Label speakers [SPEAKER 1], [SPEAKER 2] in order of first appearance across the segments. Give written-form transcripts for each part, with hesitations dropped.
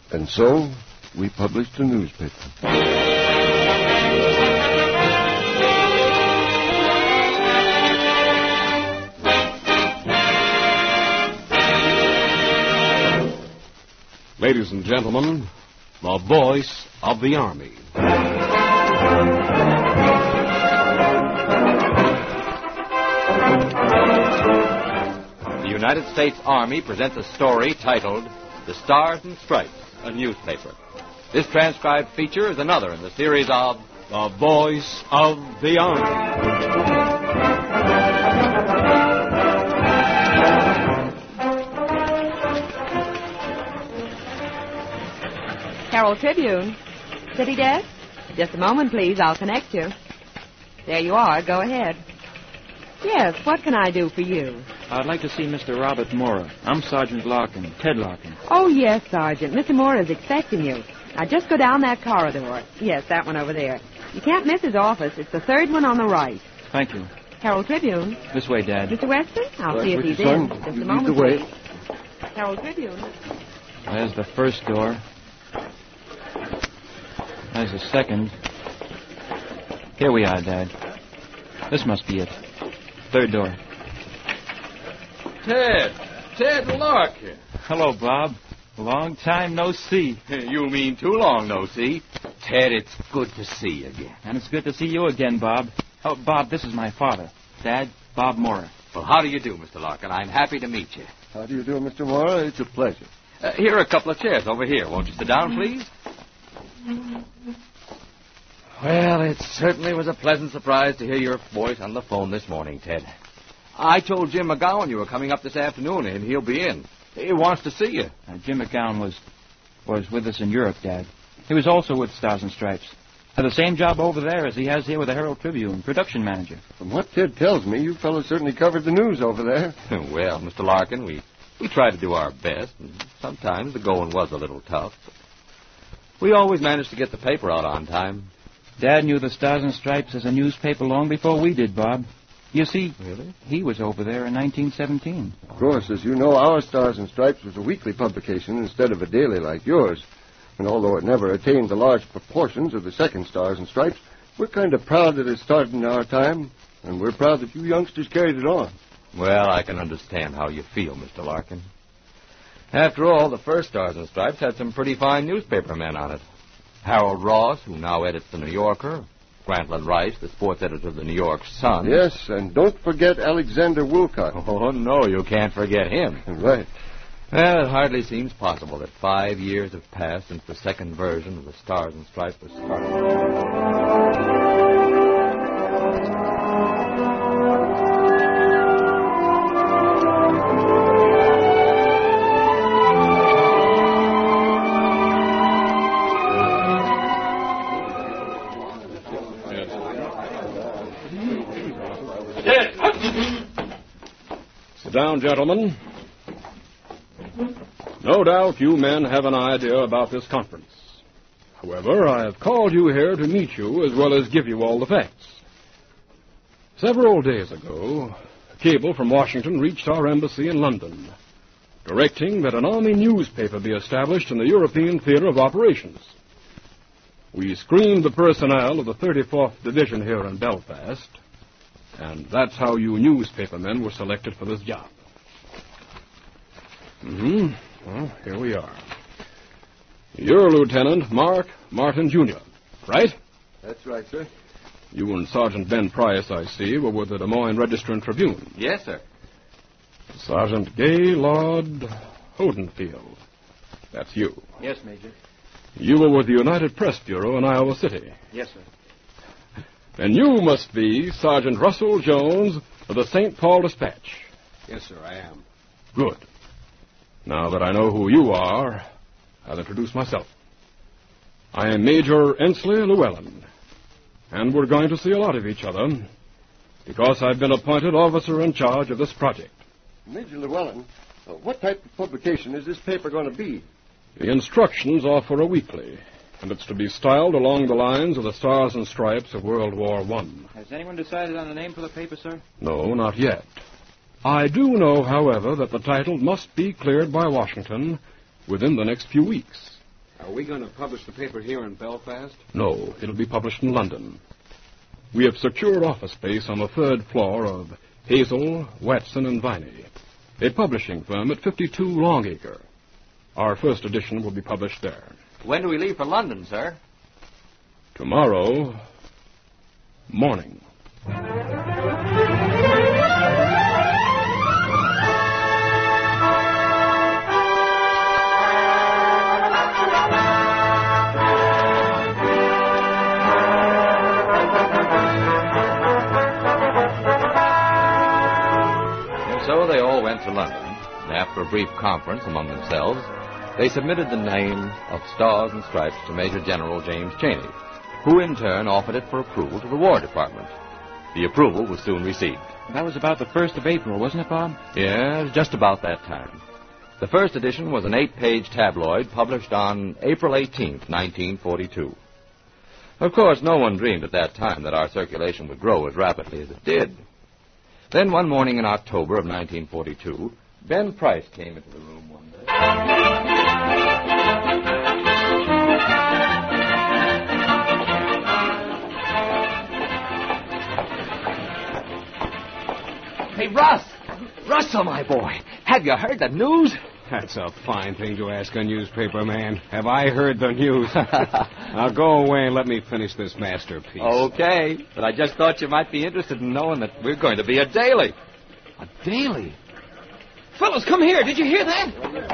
[SPEAKER 1] And so, we published a newspaper.
[SPEAKER 2] Ladies and gentlemen, the voice of the Army.
[SPEAKER 3] The United States Army presents a story titled The Stars and Stripes, a newspaper. This transcribed feature is another in the series of
[SPEAKER 2] The Voice of the Army.
[SPEAKER 4] Herald Tribune. City desk? Just a moment, please. I'll connect you. There you are. Go ahead. Yes, what can I do for you?
[SPEAKER 5] I'd like to see Mr. Robert Mora. I'm Sergeant Larkin, Ted Larkin.
[SPEAKER 4] Oh, yes, Sergeant. Mr. Moore is expecting you. Now, just go down that corridor. Yes, that one over there. You can't miss his office. It's the third one on the right.
[SPEAKER 5] Thank you.
[SPEAKER 4] Herald Tribune.
[SPEAKER 5] This way, Dad.
[SPEAKER 4] Mr. Weston? I'll see if he's
[SPEAKER 1] son.
[SPEAKER 4] in. Just
[SPEAKER 1] You
[SPEAKER 4] a
[SPEAKER 1] lead
[SPEAKER 4] moment,
[SPEAKER 1] the way.
[SPEAKER 4] please. Herald Tribune.
[SPEAKER 5] There's the first door. There's the second. Here we are, Dad. This must be it. Third door.
[SPEAKER 3] Ted Larkin.
[SPEAKER 5] Hello, Bob. Long time no see.
[SPEAKER 3] You mean too long no see. Ted, it's good to see you again.
[SPEAKER 5] And it's good to see you again, Bob. Oh, Bob, this is my father. Dad, Bob Mora.
[SPEAKER 3] Well, how do you do, Mr. Larkin? I'm happy to meet you.
[SPEAKER 1] How do you do, Mr. Mora? It's a pleasure.
[SPEAKER 3] Here are a couple of chairs over here. Won't you sit down, please? Well, it certainly was a pleasant surprise to hear your voice on the phone this morning, Ted. I told Jim McGowan you were coming up this afternoon, and he'll be in. He wants to see you.
[SPEAKER 5] Jim McGowan was with us in Europe, Dad. He was also with Stars and Stripes. Had the same job over there as he has here with the Herald Tribune, production manager.
[SPEAKER 1] From what Ted tells me, you fellows certainly covered the news over there.
[SPEAKER 3] Well, Mr. Larkin, we tried to do our best, and sometimes the going was a little tough. But we always managed to get the paper out on time.
[SPEAKER 5] Dad knew the Stars and Stripes as a newspaper long before we did, Bob. You see,
[SPEAKER 3] Really?
[SPEAKER 5] he was over there in 1917.
[SPEAKER 1] Of course, as you know, our Stars and Stripes was a weekly publication instead of a daily like yours. And although it never attained the large proportions of the second Stars and Stripes, we're kind of proud that it started in our time, and we're proud that you youngsters carried it on.
[SPEAKER 3] Well, I can understand how you feel, Mr. Larkin. After all, the first Stars and Stripes had some pretty fine newspaper men on it. Harold Ross, who now edits the New Yorker. Grantland Rice, the sports editor of the New York Sun.
[SPEAKER 1] Yes, and don't forget Alexander Wilcott.
[SPEAKER 3] Oh, no, you can't forget him.
[SPEAKER 1] Right.
[SPEAKER 3] Well, it hardly seems possible that 5 years have passed since the second version of the Stars and Stripes was started.
[SPEAKER 2] Sit down, gentlemen. No doubt you men have an idea about this conference. However, I have called you here to meet you as well as give you all the facts. Several days ago, a cable from Washington reached our embassy in London, directing that an Army newspaper be established in the European theater of operations. We screened the personnel of the 34th Division here in Belfast, and that's how you newspapermen were selected for this job. Well, here we are. You're Lieutenant Mark Martin, Jr., right?
[SPEAKER 1] That's right, sir.
[SPEAKER 2] You and Sergeant Ben Price, I see, were with the Des Moines Register and Tribune.
[SPEAKER 3] Yes, sir.
[SPEAKER 2] Sergeant Gaylord Hodenfield. That's you.
[SPEAKER 5] Yes, Major.
[SPEAKER 2] You were with the United Press Bureau in Iowa City.
[SPEAKER 5] Yes, sir.
[SPEAKER 2] And you must be Sergeant Russell Jones of the St. Paul Dispatch.
[SPEAKER 6] Yes, sir, I am.
[SPEAKER 2] Good. Now that I know who you are, I'll introduce myself. I am Major Ensley Llewellyn, and we're going to see a lot of each other because I've been appointed officer in charge of this project.
[SPEAKER 1] Major Llewellyn, what type of publication is this paper going to be?
[SPEAKER 2] The instructions are for a weekly, and it's to be styled along the lines of the Stars and Stripes of World War I.
[SPEAKER 5] Has anyone decided on a name for the paper, sir?
[SPEAKER 2] No, not yet. I do know, however, that the title must be cleared by Washington within the next few weeks.
[SPEAKER 6] Are we going to publish the paper here in Belfast?
[SPEAKER 2] No, it'll be published in London. We have secured office space on the third floor of Hazel, Watson, and Viney, a publishing firm at 52 Longacre. Our first edition will be published there.
[SPEAKER 3] When do we leave for London, sir?
[SPEAKER 2] Tomorrow morning.
[SPEAKER 3] So they all went to London, and after a brief conference among themselves, they submitted the name of Stars and Stripes to Major General James Cheney, who in turn offered it for approval to the War Department. The approval was soon received.
[SPEAKER 5] That was about the 1st of April, wasn't it, Bob?
[SPEAKER 3] Yes, just about that time. The first edition was an 8-page tabloid published on April 18th, 1942. Of course, no one dreamed at that time that our circulation would grow as rapidly as it did. Then one morning in October of 1942, Ben Price came into the room one day.
[SPEAKER 7] Hey, Russ! Russell, my boy, have you heard the news?
[SPEAKER 6] That's a fine thing to ask a newspaper man. Have I heard the news? Now go away and let me finish this masterpiece.
[SPEAKER 3] Okay, but I just thought you might be interested in knowing that we're going to be a daily.
[SPEAKER 7] A daily? Fellas, come here. Did you hear that?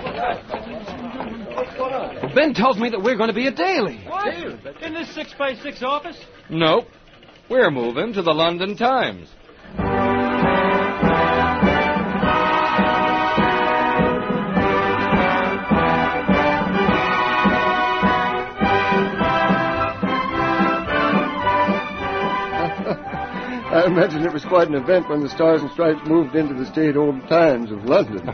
[SPEAKER 7] Well, Ben tells me that we're going to be a daily.
[SPEAKER 5] What? In this 6x6 office?
[SPEAKER 3] Nope. We're moving to the London Times.
[SPEAKER 1] I imagine it was quite an event when the Stars and Stripes moved into the state-owned Times of London.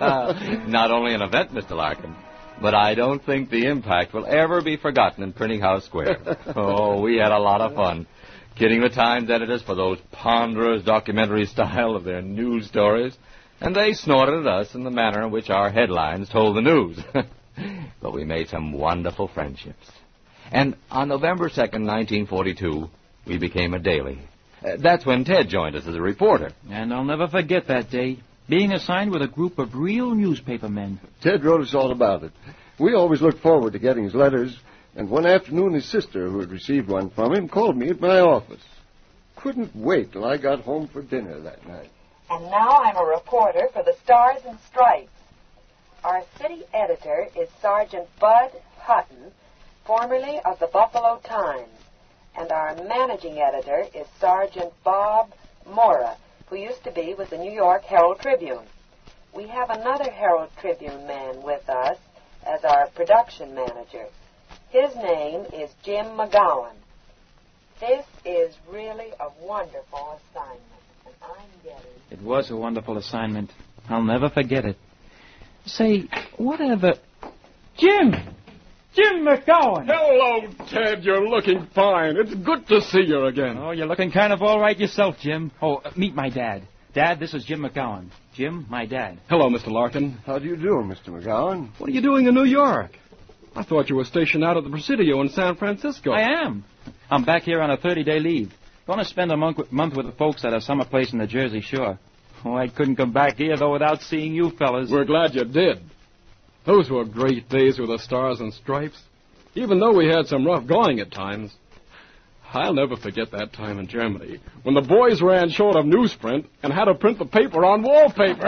[SPEAKER 3] Not only an event, Mr. Larkin, but I don't think the impact will ever be forgotten in Printing House Square. Oh, we had a lot of fun kidding the Times editors for those ponderous documentary style of their news stories, and they snorted at us in the manner in which our headlines told the news. But we made some wonderful friendships. And on November 2nd, 1942, we became a daily. That's when Ted joined us as a reporter.
[SPEAKER 5] And I'll never forget that day, being assigned with a group of real newspaper men.
[SPEAKER 1] Ted wrote us all about it. We always looked forward to getting his letters, and one afternoon his sister, who had received one from him, called me at my office. Couldn't wait till I got home for dinner that night.
[SPEAKER 8] And now I'm a reporter for the Stars and Stripes. Our city editor is Sergeant Bud Hutton, formerly of the Buffalo Times. And our managing editor is Sergeant Bob Mora, who used to be with the New York Herald Tribune. We have another Herald Tribune man with us as our production manager. His name is Jim McGowan. This is really a wonderful assignment, and I'm getting...
[SPEAKER 5] It was a wonderful assignment. I'll never forget it. Say, whatever... Jim! Jim McGowan!
[SPEAKER 2] Hello, Ted. You're looking fine. It's good to see you again.
[SPEAKER 5] Oh, you're looking kind of all right yourself, Jim. Oh, meet my dad. Dad, this is Jim McGowan. Jim, my dad.
[SPEAKER 2] Hello, Mr. Larkin.
[SPEAKER 1] How do you do, Mr. McGowan?
[SPEAKER 2] What are you doing in New York? I thought you were stationed out at the Presidio in San Francisco.
[SPEAKER 5] I am. I'm back here on a 30-day leave. Going to spend a month with the folks at a summer place in the Jersey Shore. Oh, I couldn't come back here, though, without seeing you fellas.
[SPEAKER 2] We're glad you did. Those were great days with the Stars and Stripes, even though we had some rough going at times. I'll never forget that time in Germany when the boys ran short of newsprint and had to print the paper on wallpaper.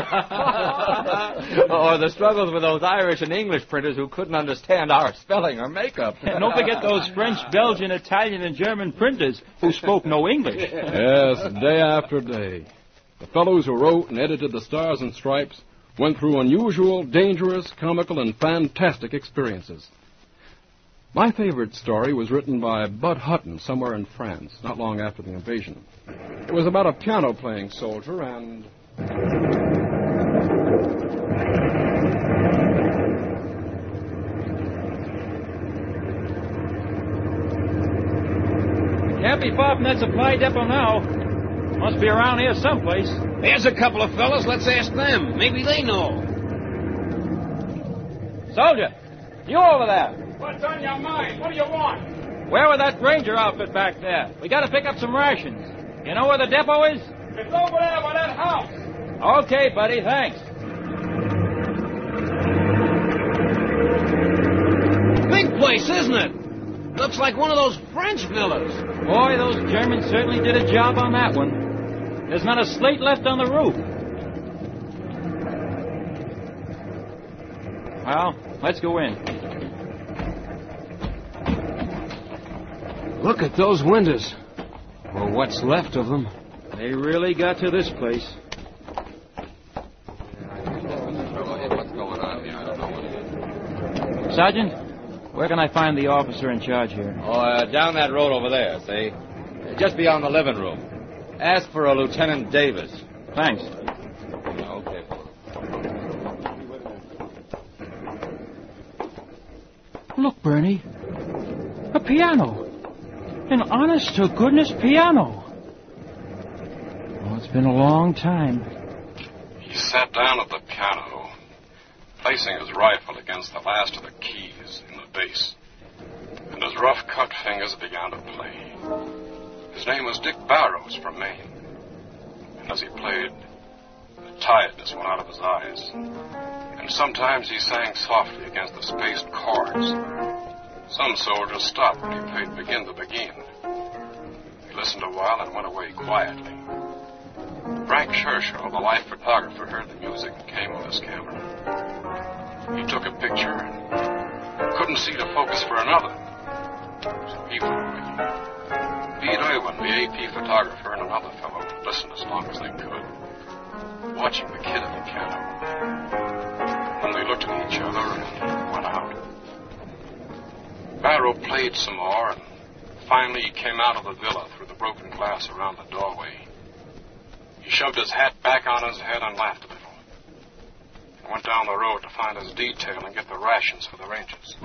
[SPEAKER 3] Or the struggles with those Irish and English printers who couldn't understand our spelling or makeup.
[SPEAKER 5] And don't forget those French, Belgian, Italian, and German printers who spoke no English.
[SPEAKER 2] Yes, day after day. The fellows who wrote and edited the Stars and Stripes went through unusual, dangerous, comical, and fantastic experiences. My favorite story was written by Bud Hutton somewhere in France, not long after the invasion. It was about a piano-playing soldier and...
[SPEAKER 5] Can't be far from that supply depot now. Must be around here someplace.
[SPEAKER 7] There's a couple of fellas. Let's ask them. Maybe they know.
[SPEAKER 5] Soldier, you over there.
[SPEAKER 2] What's on your mind? What do you want?
[SPEAKER 5] Where was that ranger outfit back there? We got to pick up some rations. You know where the depot is?
[SPEAKER 2] It's over there by that house.
[SPEAKER 5] Okay, buddy, thanks.
[SPEAKER 6] Big place, isn't it? Looks like one of those French villas.
[SPEAKER 5] Boy, those Germans certainly did a job on that one. There's not a slate left on the roof. Well, let's go in.
[SPEAKER 6] Look at those windows. Or what's left of them.
[SPEAKER 5] They really got to this place.
[SPEAKER 3] What's going on here? I don't know what it is.
[SPEAKER 5] Sergeant, where can I find the officer in charge here?
[SPEAKER 3] Oh, down that road over there, see? Just beyond the living room. Ask for a Lieutenant Davis.
[SPEAKER 5] Thanks.
[SPEAKER 3] Okay.
[SPEAKER 5] Look, Bernie. A piano. An honest-to-goodness piano. Oh, it's been a long time.
[SPEAKER 9] He sat down at the piano, placing his rifle against the last of the keys in the bass, and his rough-cut fingers began to play. His name was Dick Barrows from Maine, and as he played, the tiredness went out of his eyes, and sometimes he sang softly against the spaced chords. Some soldiers stopped when he played Begin to Begin. He listened a while and went away quietly. Frank Scherschel, the life photographer, heard the music and came with his camera. He took a picture and couldn't see to focus for another. So he went away. Pete Irwin, the AP photographer, and another fellow listened as long as they could, watching the kid at the piano. Then they looked at each other and went out. Barrow played some more, and finally he came out of the villa through the broken glass around the doorway. He shoved his hat back on his head and laughed a little. He went down the road to find his detail and get the rations for the Rangers.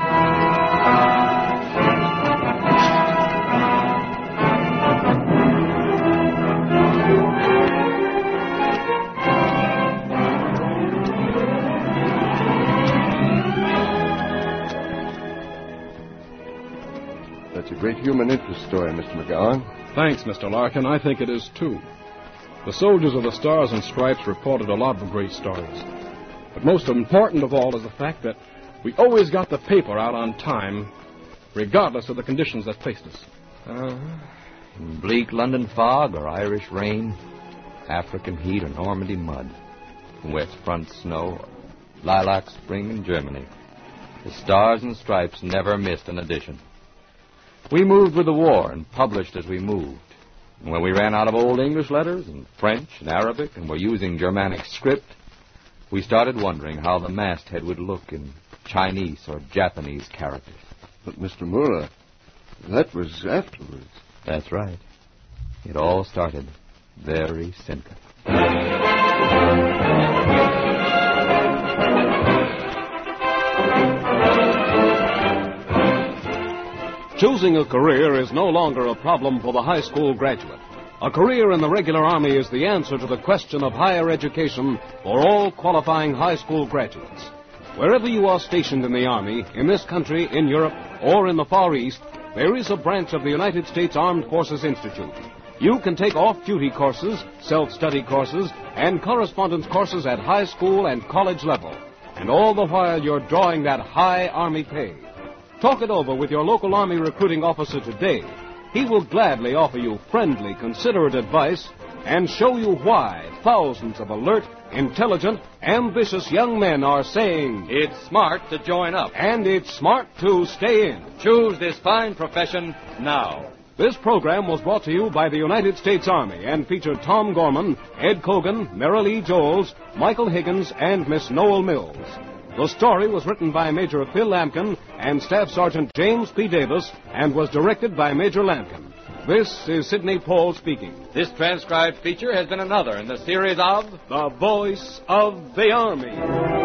[SPEAKER 1] That's a great human interest story, Mr. McGowan.
[SPEAKER 2] Thanks, Mr. Larkin. I think it is, too. The soldiers of the Stars and Stripes reported a lot of great stories. But most important of all is the fact that we always got the paper out on time, regardless of the conditions that faced us.
[SPEAKER 3] In bleak London fog or Irish rain, African heat or Normandy mud, West Front snow or lilac spring in Germany, the Stars and Stripes never missed an edition. We moved with the war and published as we moved. And when we ran out of Old English letters and French and Arabic and were using Germanic script, we started wondering how the masthead would look in Chinese or Japanese characters.
[SPEAKER 1] But, Mr. Muller, that was afterwards.
[SPEAKER 3] That's right. It all started very simple.
[SPEAKER 6] Choosing a career is no longer a problem for the high school graduate. A career in the regular Army is the answer to the question of higher education for all qualifying high school graduates. Wherever you are stationed in the Army, in this country, in Europe, or in the Far East, there is a branch of the United States Armed Forces Institute. You can take off-duty courses, self-study courses, and correspondence courses at high school and college level. And all the while you're drawing that high Army pay. Talk it over with your local Army recruiting officer today. He will gladly offer you friendly, considerate advice and show you why thousands of alert, intelligent, ambitious young men are saying
[SPEAKER 3] It's smart to join up.
[SPEAKER 6] and it's smart to stay in.
[SPEAKER 3] Choose this fine profession now.
[SPEAKER 6] This program was brought to you by the United States Army and featured Tom Gorman, Ed Cogan, Merrill E. Joles, Michael Higgins, and Miss Noel Mills. The story was written by Major Phil Lampkin and Staff Sergeant James P. Davis and was directed by Major Lampkin. This is Sidney Paul speaking.
[SPEAKER 3] This transcribed feature has been another in the series of
[SPEAKER 6] The Voice of the Army.